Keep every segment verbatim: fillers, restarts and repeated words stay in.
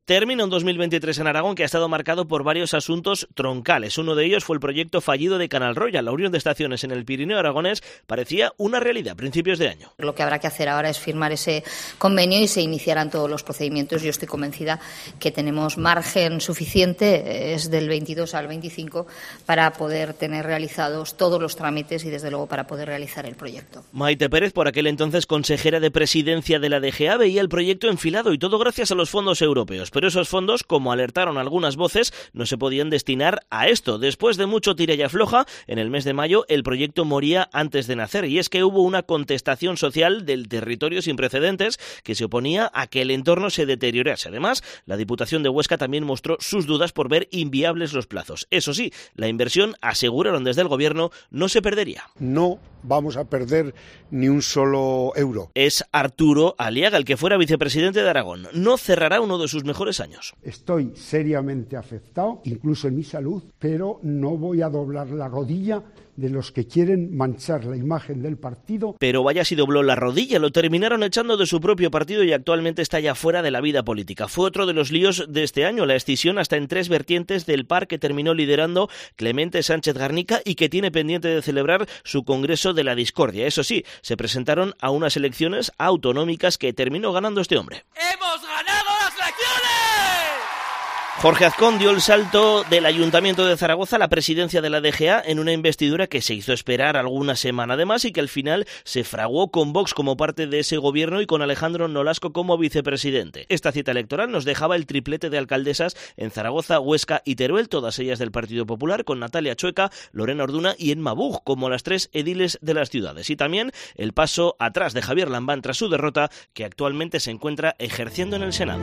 Termina un dos mil veintitrés en Aragón que ha estado marcado por varios asuntos troncales. Uno de ellos fue el proyecto fallido de Canal Royal. La unión de estaciones en el Pirineo aragonés parecía una realidad a principios de año. Lo que habrá que hacer ahora es firmar ese convenio y se iniciarán todos los procedimientos. Yo estoy convencida que tenemos margen suficiente, es del veintidós al veinticinco, para poder tener realizados todos los trámites y, desde luego, para poder realizar el proyecto. Maite Pérez, por aquel entonces consejera de Presidencia de la D G A, veía el proyecto enfilado y todo gracias a los fondos europeos. Pero esos fondos, como alertaron algunas voces, no se podían destinar a esto. Después de mucho tira y afloja, en el mes de mayo el proyecto moría antes de nacer, y es que hubo una contestación social del territorio sin precedentes que se oponía a que el entorno se deteriorase. Además, la Diputación de Huesca también mostró sus dudas por ver inviables los plazos. Eso sí, la inversión, aseguraron desde el gobierno, no se perdería. No vamos a perder ni un solo euro. Es Arturo Aliaga, el que fuera vicepresidente de Aragón. No cerrará uno de sus mejores años. Estoy seriamente afectado, incluso en mi salud, pero no voy a doblar la rodilla de los que quieren manchar la imagen del partido. Pero vaya si dobló la rodilla, lo terminaron echando de su propio partido y actualmente está ya fuera de la vida política. Fue otro de los líos de este año, la escisión hasta en tres vertientes del P A R que terminó liderando Clemente Sánchez Garnica y que tiene pendiente de celebrar su Congreso de la Discordia. Eso sí, se presentaron a unas elecciones autonómicas que terminó ganando este hombre. ¡Hemos ganado las elecciones! Jorge Azcón dio el salto del Ayuntamiento de Zaragoza a la presidencia de la D G A en una investidura que se hizo esperar alguna semana además y que al final se fraguó con Vox como parte de ese gobierno y con Alejandro Nolasco como vicepresidente. Esta cita electoral nos dejaba el triplete de alcaldesas en Zaragoza, Huesca y Teruel, todas ellas del Partido Popular, con Natalia Chueca, Lorena Orduna y Emma Buch como las tres ediles de las ciudades. Y también el paso atrás de Javier Lambán tras su derrota, que actualmente se encuentra ejerciendo en el Senado.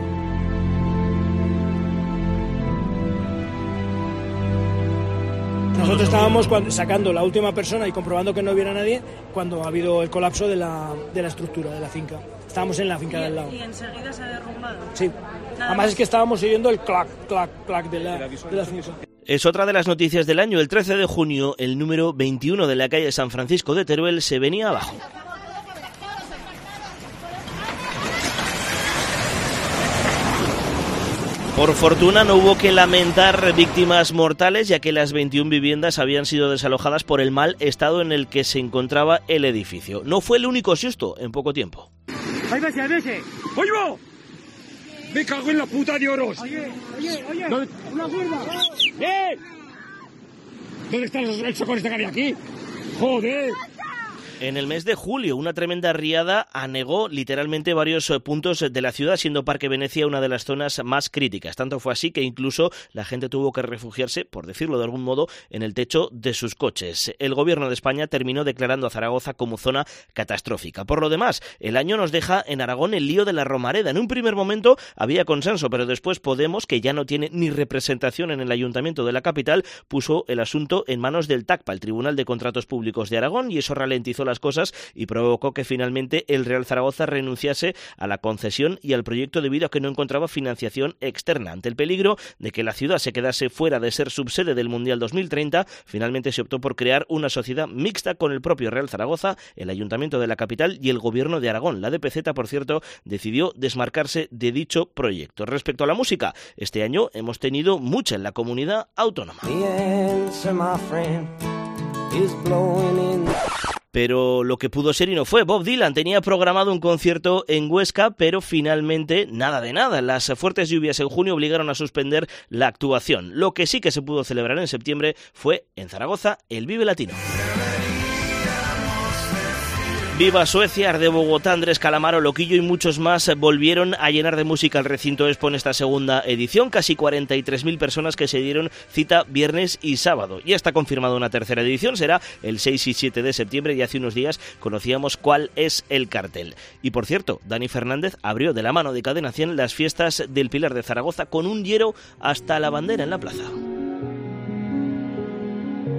Nosotros estábamos cuando, sacando la última persona y comprobando que no hubiera nadie cuando ha habido el colapso de la, de la estructura de la finca. Estábamos en la finca ¿Y, del lado. ¿Y enseguida se ha derrumbado? Sí. Nada Además más. es que estábamos oyendo el clac, clac, clac de la, de la finca. Es otra de las noticias del año. El trece de junio, el número veintiuno de la calle San Francisco de Teruel se venía abajo. Por fortuna no hubo que lamentar víctimas mortales, ya que las veintiuna viviendas habían sido desalojadas por el mal estado en el que se encontraba el edificio. No fue el único susto en poco tiempo. ¡Ahí ves, ahí ves! ¡Oye, va! ¡Me cago en la puta de oros! Oye, oye, oye, ¿Dónde? una cuerda. ¡Eh! ¿Dónde están los socorros que había aquí? ¡Joder! En el mes de julio, una tremenda riada anegó literalmente varios puntos de la ciudad, siendo Parque Venecia una de las zonas más críticas. Tanto fue así que incluso la gente tuvo que refugiarse, por decirlo de algún modo, en el techo de sus coches. El gobierno de España terminó declarando a Zaragoza como zona catastrófica. Por lo demás, el año nos deja en Aragón el lío de la Romareda. En un primer momento había consenso, pero después Podemos, que ya no tiene ni representación en el ayuntamiento de la capital, puso el asunto en manos del TACPA, el Tribunal de Contratos Públicos de Aragón, y eso ralentizó la las cosas y provocó que finalmente el Real Zaragoza renunciase a la concesión y al proyecto debido a que no encontraba financiación externa. Ante el peligro de que la ciudad se quedase fuera de ser subsede del Mundial dos mil treinta, finalmente se optó por crear una sociedad mixta con el propio Real Zaragoza, el Ayuntamiento de la capital y el Gobierno de Aragón. La D P Z, por cierto, decidió desmarcarse de dicho proyecto. Respecto a la música, este año hemos tenido mucha en la comunidad autónoma. Pero lo que pudo ser y no fue. Bob Dylan tenía programado un concierto en Huesca, pero finalmente nada de nada. Las fuertes lluvias en junio obligaron a suspender la actuación. Lo que sí que se pudo celebrar en septiembre fue en Zaragoza el Vive Latino. Viva Suecia, Arde Bogotá, Andrés Calamaro, Loquillo y muchos más volvieron a llenar de música el recinto Expo en esta segunda edición. Casi cuarenta y tres mil personas que se dieron cita viernes y sábado. Ya está confirmada una tercera edición, será el seis y siete de septiembre y hace unos días conocíamos cuál es el cartel. Y por cierto, Dani Fernández abrió de la mano de Cadena cien las fiestas del Pilar de Zaragoza con un llero hasta la bandera en la plaza.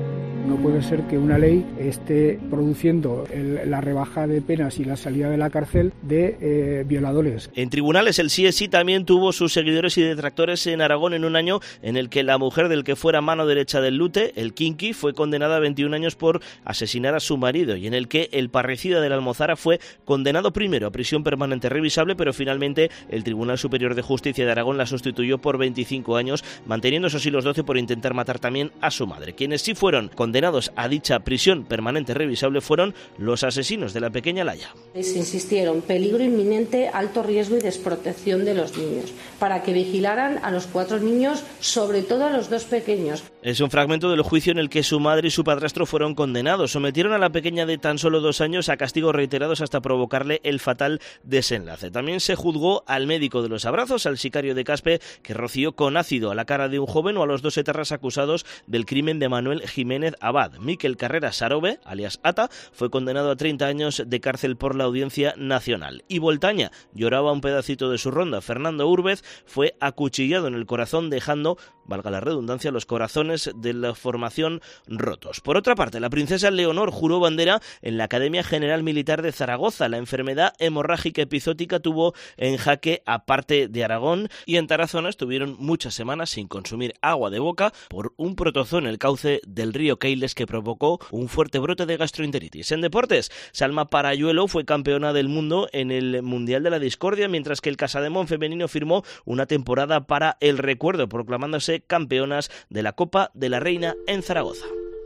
No puede ser que una ley esté produciendo el, la rebaja de penas y la salida de la cárcel de eh, violadores. En tribunales el sí es sí también tuvo sus seguidores y detractores en Aragón en un año en el que la mujer del que fuera mano derecha del Lute, el Kinky, fue condenada a veintiún años por asesinar a su marido y en el que el parricida de la Almozara fue condenado primero a prisión permanente revisable, pero finalmente el Tribunal Superior de Justicia de Aragón la sustituyó por veinticinco años, manteniendo eso sí los doce por intentar matar también a su madre. Quienes sí fueron condenados a dicha prisión permanente revisable fueron los asesinos de la pequeña Laya. Se insistieron peligro inminente, alto riesgo y desprotección de los niños, para que vigilaran a los cuatro niños, sobre todo a los dos pequeños. Es un fragmento del juicio en el que su madre y su padrastro fueron condenados. Sometieron a la pequeña de tan solo dos años a castigos reiterados hasta provocarle el fatal desenlace. También se juzgó al médico de los abrazos, al sicario de Caspe, que roció con ácido a la cara de un joven, o a los dos etarras acusados del crimen de Manuel Jiménez Abad. Miquel Carrera Sarobe, alias Ata, fue condenado a treinta años de cárcel por la Audiencia Nacional. Y Voltaña lloraba un pedacito de su ronda. Fernando Úrbez fue acuchillado en el corazón, dejando, valga la redundancia, los corazones de la formación rotos. Por otra parte, la princesa Leonor juró bandera en la Academia General Militar de Zaragoza. La enfermedad hemorrágica epizótica tuvo en jaque a parte de Aragón, y en Tarazona estuvieron muchas semanas sin consumir agua de boca por un protozoo en el cauce del río Keiles que provocó un fuerte brote de gastroenteritis. En deportes, Salma Parayuelo fue campeona del mundo en el Mundial de la Discordia, mientras que el Casademón femenino firmó una temporada para el recuerdo, proclamándose campeonas de la Copa de la Reina en Zaragoza.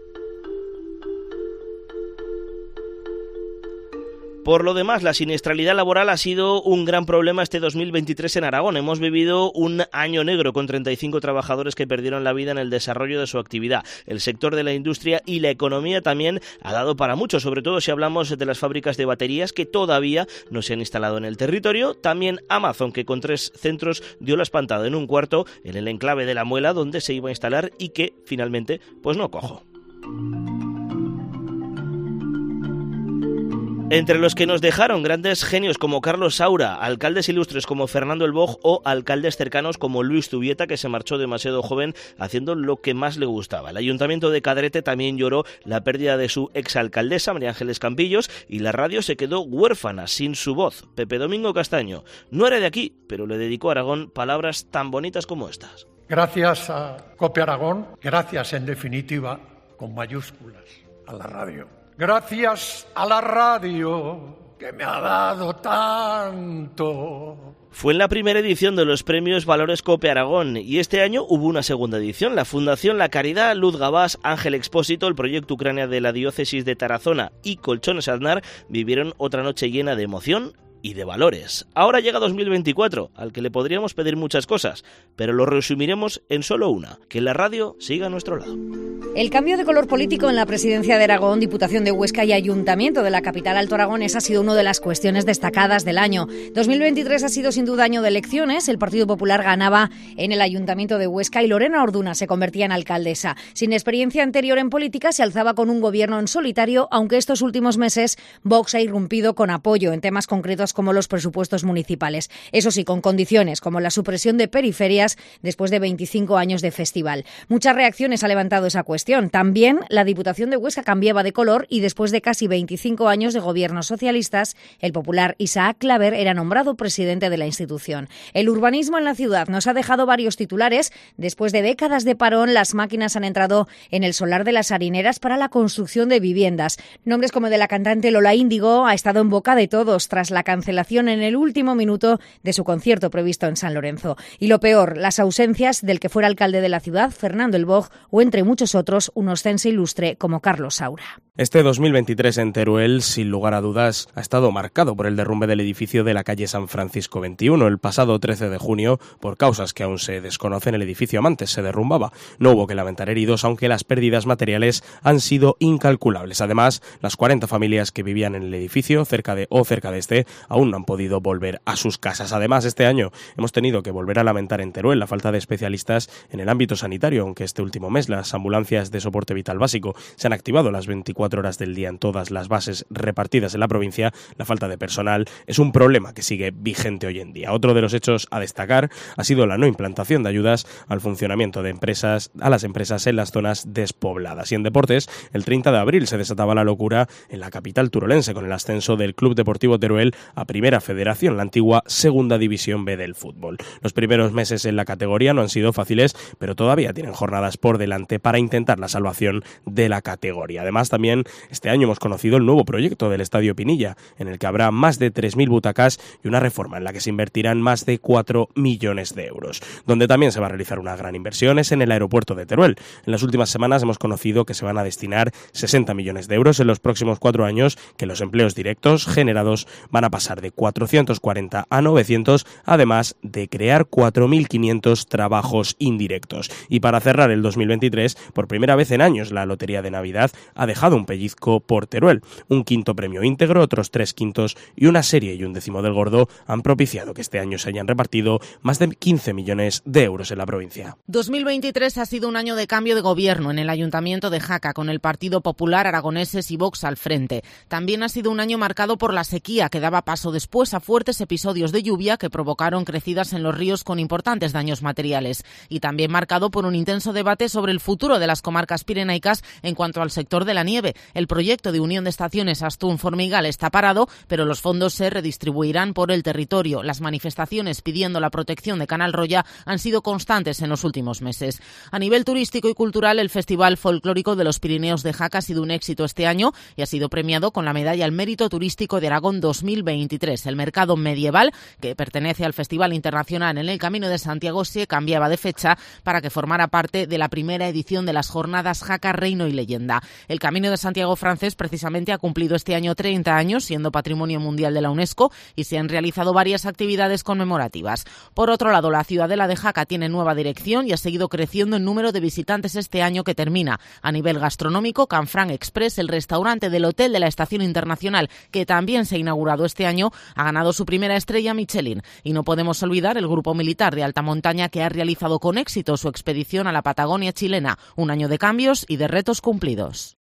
Por lo demás, la siniestralidad laboral ha sido un gran problema este dos mil veintitrés en Aragón. Hemos vivido un año negro con treinta y cinco trabajadores que perdieron la vida en el desarrollo de su actividad. El sector de la industria y la economía también ha dado para mucho, sobre todo si hablamos de las fábricas de baterías que todavía no se han instalado en el territorio. También Amazon, que con tres centros dio la espantada en un cuarto en el enclave de La Muela, donde se iba a instalar y que finalmente pues no cojo. Entre los que nos dejaron grandes genios como Carlos Saura, alcaldes ilustres como Fernando el Boj o alcaldes cercanos como Luis Zubieta, que se marchó demasiado joven haciendo lo que más le gustaba. El Ayuntamiento de Cadrete también lloró la pérdida de su exalcaldesa, María Ángeles Campillos, y la radio se quedó huérfana, sin su voz. Pepe Domingo Castaño no era de aquí, pero le dedicó a Aragón palabras tan bonitas como estas. Gracias a COPE Aragón, gracias en definitiva, con mayúsculas, a la radio. Gracias a la radio que me ha dado tanto. Fue en la primera edición de los premios Valores COPE Aragón y este año hubo una segunda edición. La Fundación La Caridad, Luz Gabás, Ángel Expósito, el Proyecto Ucrania de la Diócesis de Tarazona y Colchones Aznar vivieron otra noche llena de emoción y de valores. Ahora llega dos mil veinticuatro, al que le podríamos pedir muchas cosas, pero lo resumiremos en solo una: que la radio siga a nuestro lado. El cambio de color político en la presidencia de Aragón, Diputación de Huesca y Ayuntamiento de la capital alto aragonesa ha sido una de las cuestiones destacadas del año. dos mil veintitrés ha sido sin duda año de elecciones. El Partido Popular ganaba en el Ayuntamiento de Huesca y Lorena Orduna se convertía en alcaldesa. Sin experiencia anterior en política, se alzaba con un gobierno en solitario, aunque estos últimos meses Vox ha irrumpido con apoyo en temas concretos como los presupuestos municipales. Eso sí, con condiciones como la supresión de periferias después de veinticinco años de festival. Muchas reacciones ha levantado esa cuestión. También la Diputación de Huesca cambiaba de color y después de casi veinticinco años de gobiernos socialistas, el popular Isaac Claver era nombrado presidente de la institución. El urbanismo en la ciudad nos ha dejado varios titulares. Después de décadas de parón, las máquinas han entrado en el solar de las harineras para la construcción de viviendas. Nombres como el de la cantante Lola Índigo ha estado en boca de todos tras la cancelación en el último minuto de su concierto previsto en San Lorenzo. Y lo peor, las ausencias del que fuera alcalde de la ciudad, Fernando el Boj, o entre muchos otros, un ostense ilustre como Carlos Saura. Este dos mil veintitrés en Teruel, sin lugar a dudas, ha estado marcado por el derrumbe del edificio de la calle San Francisco veintiuno. El pasado trece de junio, por causas que aún se desconocen, el edificio Amantes se derrumbaba. No hubo que lamentar heridos, aunque las pérdidas materiales han sido incalculables. Además, las cuarenta familias que vivían en el edificio, cerca de o cerca de este, aún no han podido volver a sus casas. Además, este año hemos tenido que volver a lamentar en Teruel la falta de especialistas en el ámbito sanitario, aunque este último mes las ambulancias de soporte vital básico se han activado las veinticuatro horas del día en todas las bases repartidas en la provincia. La falta de personal es un problema que sigue vigente hoy en día. Otro de los hechos a destacar ha sido la no implantación de ayudas al funcionamiento de empresas, a las empresas en las zonas despobladas. Y en deportes, el treinta de abril se desataba la locura en la capital turolense con el ascenso del Club Deportivo Teruel a Primera Federación, la antigua Segunda División B del fútbol. Los primeros meses en la categoría no han sido fáciles, pero todavía tienen jornadas por delante para intentar la salvación de la categoría. Además, también este año hemos conocido el nuevo proyecto del Estadio Pinilla, en el que habrá más de tres mil butacas y una reforma en la que se invertirán más de cuatro millones de euros. Donde también se va a realizar una gran inversión es en el aeropuerto de Teruel. En las últimas semanas hemos conocido que se van a destinar sesenta millones de euros en los próximos cuatro años, que los empleos directos generados van a pasar de cuatrocientos cuarenta a novecientos, además de crear cuatro mil quinientos trabajos indirectos. Y para cerrar el dos mil veintitrés, por primera vez en años, la Lotería de Navidad ha dejado un pellizco por Teruel. Un quinto premio íntegro, otros tres quintos y una serie y un décimo del gordo han propiciado que este año se hayan repartido más de quince millones de euros en la provincia. dos mil veintitrés ha sido un año de cambio de gobierno en el Ayuntamiento de Jaca, con el Partido Popular, Aragoneses y Vox al frente. También ha sido un año marcado por la sequía, que daba paso después a fuertes episodios de lluvia que provocaron crecidas en los ríos con importantes daños materiales. Y también marcado por un intenso debate sobre el futuro de las comarcas pirenaicas en cuanto al sector de la nieve. El proyecto de unión de estaciones Astún-Formigal está parado, pero los fondos se redistribuirán por el territorio. Las manifestaciones pidiendo la protección de Canal Roya han sido constantes en los últimos meses. A nivel turístico y cultural, el Festival Folclórico de los Pirineos de Jaca ha sido un éxito este año y ha sido premiado con la Medalla al Mérito Turístico de Aragón dos mil veintitrés. El mercado medieval, que pertenece al Festival Internacional en el Camino de Santiago, se cambiaba de fecha para que formara parte de la primera edición de las jornadas Jaca, Reino y Leyenda. El Camino de Santiago francés precisamente ha cumplido este año treinta años, siendo Patrimonio Mundial de la UNESCO, y se han realizado varias actividades conmemorativas. Por otro lado, la ciudadela de Jaca tiene nueva dirección y ha seguido creciendo en número de visitantes este año que termina. A nivel gastronómico, Canfranc Express, el restaurante del Hotel de la Estación Internacional, que también se ha inaugurado este año, ha ganado su primera estrella Michelin. Y no podemos olvidar el grupo militar de alta montaña, que ha realizado con éxito su expedición a la Patagonia chilena. Un año de cambios y de retos cumplidos.